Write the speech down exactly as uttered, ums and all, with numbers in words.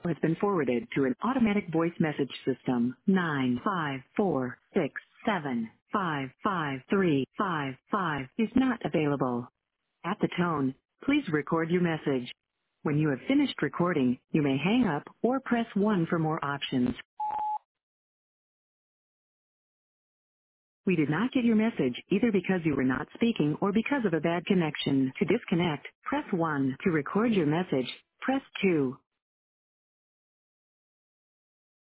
has been forwarded to an automatic voice message system. Nine five four six seven five five three five five is not available. At the tone, please record your message. When you have finished recording, you may hang up or press one for more options. We did not get your message either because you were not speaking or because of a bad connection. To disconnect, press one. To record your message, press two.